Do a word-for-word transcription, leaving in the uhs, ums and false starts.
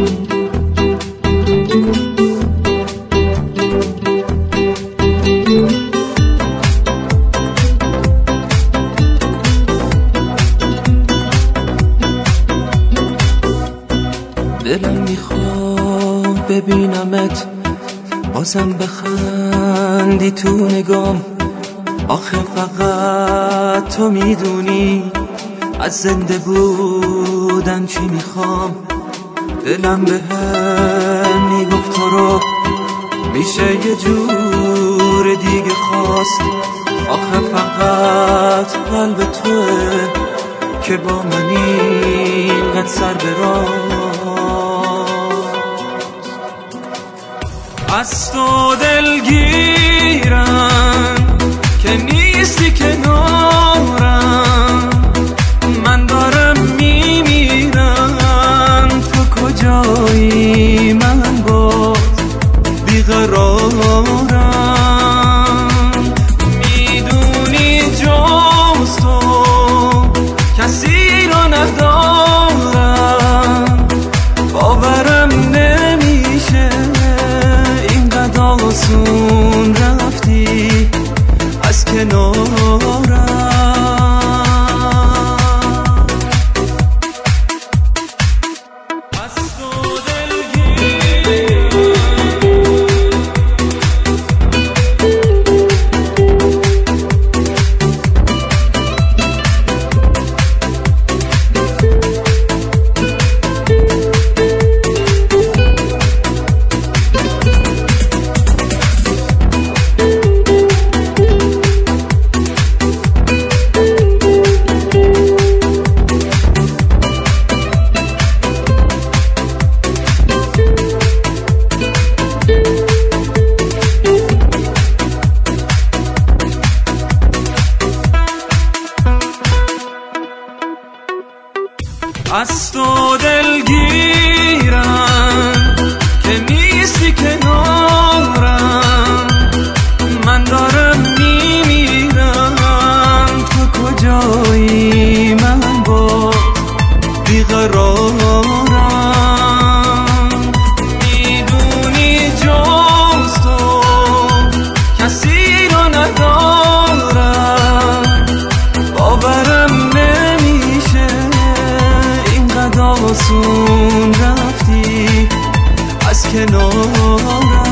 دلم میخواد ببینمت بازم بخندی تو نگام. آخه فقط تو میدونی از زنده بودن چی میخوام. دلم به هم میگفت تو رو میشه یه جور دیگه خواست. آخه فقط قلب توه که با من اینقدر سر به راست. از تو دلگیرم که نیستی کنارم. من دارم میمیرم تو کجایی؟ من باز بیقرارم. میدونی جز تو کسی رو ندارم. باورم نمیشه اینقدر آسون رفتی از کنارم. از تو دلگیرم از تو دلگیرم که نیستی کنارم. من دارم میمیرم تو کجایی؟ من با بیقرارم. میدونی جز تو کسی رو ندارم. باورم آسون رفتی از کنارم.